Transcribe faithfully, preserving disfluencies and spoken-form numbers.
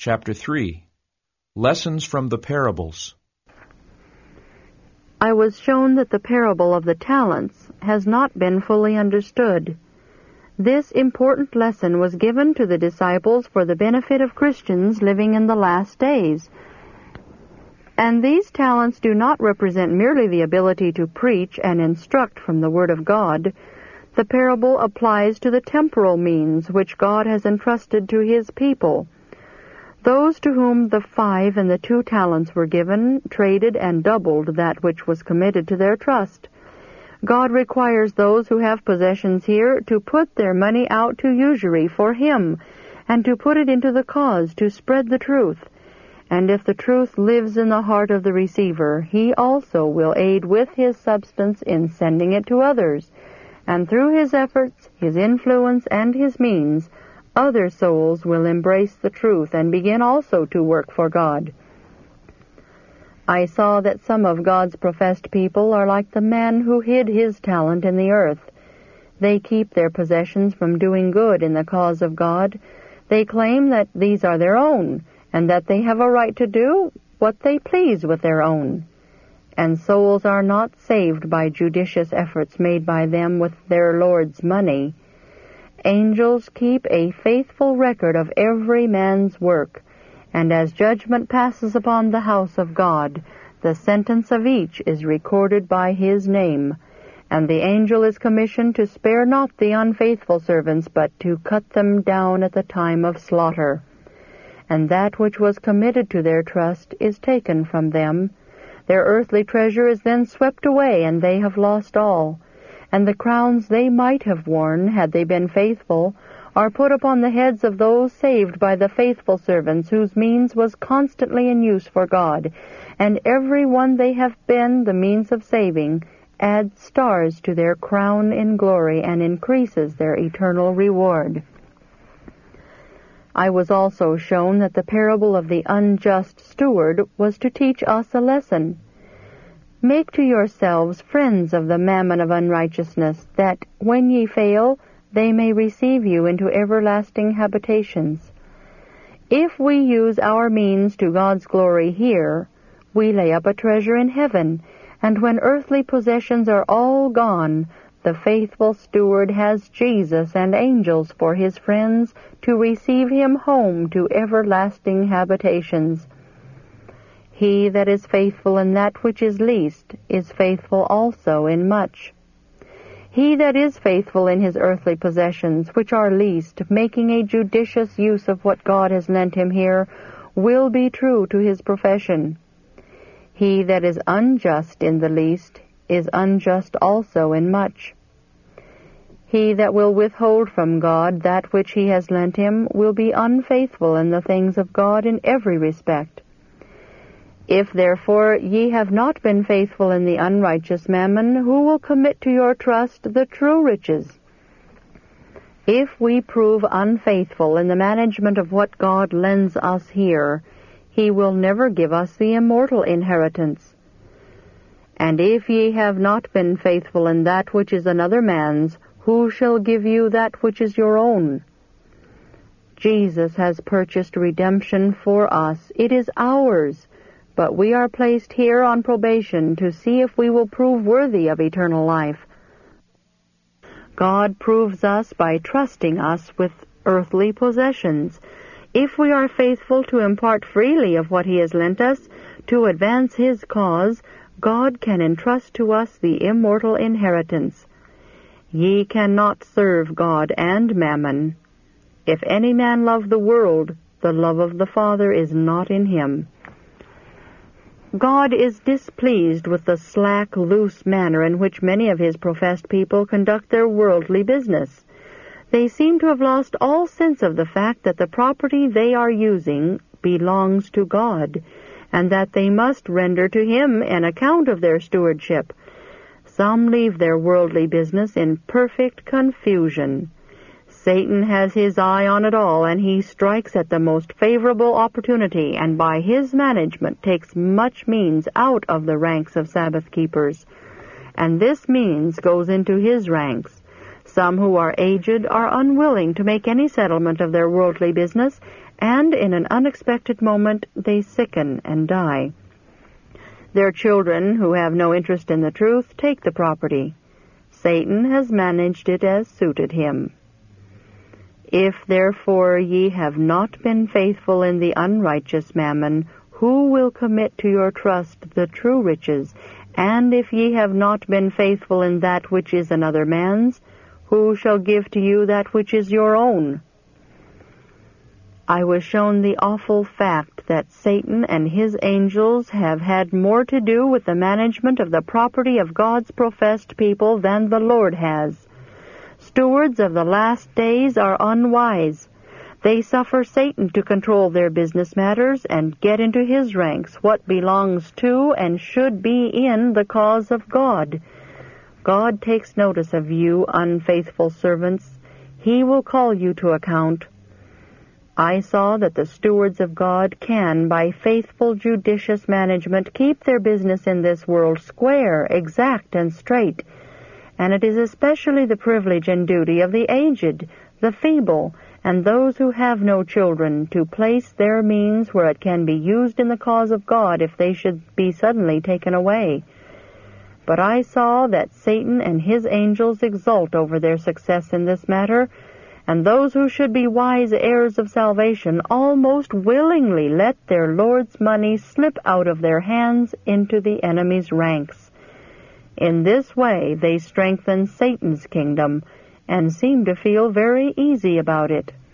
Chapter three. Lessons from the Parables. I was shown that the parable of the talents has not been fully understood. This important lesson was given to the disciples for the benefit of Christians living in the last days. And these talents do not represent merely the ability to preach and instruct from the Word of God. The parable applies to the temporal means which God has entrusted to His people. Those to whom the five and the two talents were given traded and doubled that which was committed to their trust. God requires those who have possessions here to put their money out to usury for Him, and to put it into the cause to spread the truth. And if the truth lives in the heart of the receiver, he also will aid with his substance in sending it to others. And through his efforts, his influence, and his means, other souls will embrace the truth and begin also to work for God. I saw that some of God's professed people are like the man who hid his talent in the earth. They keep their possessions from doing good in the cause of God. They claim that these are their own, and that they have a right to do what they please with their own. And souls are not saved by judicious efforts made by them with their Lord's money. Angels keep a faithful record of every man's work, and as judgment passes upon the house of God, the sentence of each is recorded by his name, and the angel is commissioned to spare not the unfaithful servants, but to cut them down at the time of slaughter. And that which was committed to their trust is taken from them. Their earthly treasure is then swept away, and they have lost all. And the crowns they might have worn, had they been faithful, are put upon the heads of those saved by the faithful servants, whose means was constantly in use for God. And every one they have been the means of saving adds stars to their crown in glory, and increases their eternal reward. I was also shown that the parable of the unjust steward was to teach us a lesson. Make to yourselves friends of the mammon of unrighteousness, that, when ye fail, they may receive you into everlasting habitations. If we use our means to God's glory here, we lay up a treasure in heaven, and when earthly possessions are all gone, the faithful steward has Jesus and angels for his friends to receive him home to everlasting habitations. He that is faithful in that which is least is faithful also in much. He that is faithful in his earthly possessions, which are least, making a judicious use of what God has lent him here, will be true to his profession. He that is unjust in the least is unjust also in much. He that will withhold from God that which he has lent him will be unfaithful in the things of God in every respect. If therefore ye have not been faithful in the unrighteous mammon, who will commit to your trust the true riches? If we prove unfaithful in the management of what God lends us here, he will never give us the immortal inheritance. And if ye have not been faithful in that which is another man's, who shall give you that which is your own? Jesus has purchased redemption for us. It is ours. But we are placed here on probation to see if we will prove worthy of eternal life. God proves us by trusting us with earthly possessions. If we are faithful to impart freely of what he has lent us, to advance his cause, God can entrust to us the immortal inheritance. Ye cannot serve God and mammon. If any man love the world, the love of the Father is not in him. God is displeased with the slack, loose manner in which many of his professed people conduct their worldly business. They seem to have lost all sense of the fact that the property they are using belongs to God, and that they must render to him an account of their stewardship. Some leave their worldly business in perfect confusion. Satan has his eye on it all, and he strikes at the most favorable opportunity, and by his management takes much means out of the ranks of Sabbath keepers. And this means goes into his ranks. Some who are aged are unwilling to make any settlement of their worldly business, and in an unexpected moment they sicken and die. Their children, who have no interest in the truth, take the property. Satan has managed it as suited him. If therefore ye have not been faithful in the unrighteous mammon, who will commit to your trust the true riches? And if ye have not been faithful in that which is another man's, who shall give to you that which is your own? I was shown the awful fact that Satan and his angels have had more to do with the management of the property of God's professed people than the Lord has. Stewards of the last days are unwise. They suffer Satan to control their business matters and get into his ranks what belongs to and should be in the cause of God. God takes notice of you, unfaithful servants. He will call you to account. I saw that the stewards of God can, by faithful judicious management, keep their business in this world square, exact, and straight. And it is especially the privilege and duty of the aged, the feeble, and those who have no children to place their means where it can be used in the cause of God if they should be suddenly taken away. But I saw that Satan and his angels exult over their success in this matter, and those who should be wise heirs of salvation almost willingly let their Lord's money slip out of their hands into the enemy's ranks. In this way they strengthen Satan's kingdom, and seem to feel very easy about it.